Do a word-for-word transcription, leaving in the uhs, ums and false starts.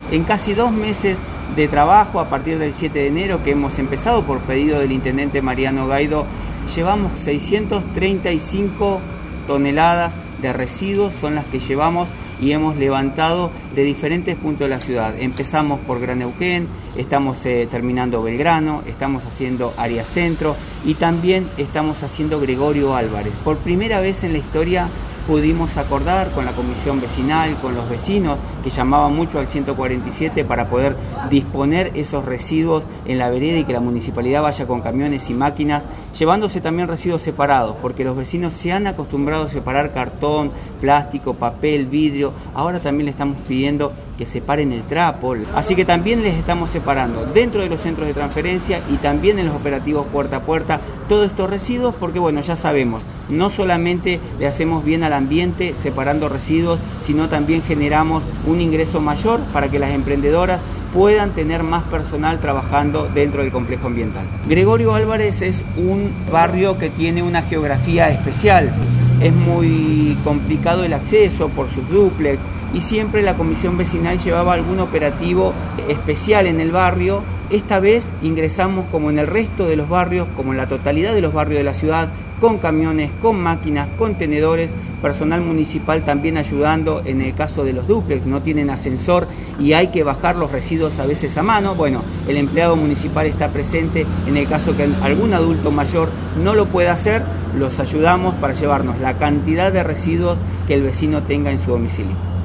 En casi dos meses de trabajo, a partir del siete de enero que hemos empezado por pedido del intendente Mariano Gaido, llevamos seiscientas treinta y cinco toneladas de residuos, son las que llevamos y hemos levantado de diferentes puntos de la ciudad. Empezamos por Gran Neuquén, estamos eh, terminando Belgrano, estamos haciendo Área Centro y también estamos haciendo Gregorio Álvarez. Por primera vez en la historia pudimos acordar con la comisión vecinal, con los vecinos que llamaban mucho al ciento cuarenta y siete para poder disponer esos residuos en la vereda y que la municipalidad vaya con camiones y máquinas, llevándose también residuos separados, porque los vecinos se han acostumbrado a separar cartón, plástico, papel, vidrio. Ahora también le estamos pidiendo que separen el trapo, así que también les estamos separando dentro de los centros de transferencia y también en los operativos puerta a puerta todos estos residuos, porque bueno, ya sabemos, no solamente le hacemos bien al ambiente separando residuos, sino también generamos un ingreso mayor para que las emprendedoras puedan tener más personal trabajando dentro del complejo ambiental. Gregorio Álvarez es un barrio que tiene una geografía especial, es muy complicado el acceso por sus dúplex y siempre la comisión vecinal llevaba algún operativo especial en el barrio. Esta vez ingresamos como en el resto de los barrios, como en la totalidad de los barrios de la ciudad, con camiones, con máquinas, contenedores, personal municipal también ayudando en el caso de los dúplex, no tienen ascensor y hay que bajar los residuos a veces a mano. Bueno, el empleado municipal está presente en el caso que algún adulto mayor no lo pueda hacer, los ayudamos para llevarnos la cantidad de residuos que el vecino tenga en su domicilio.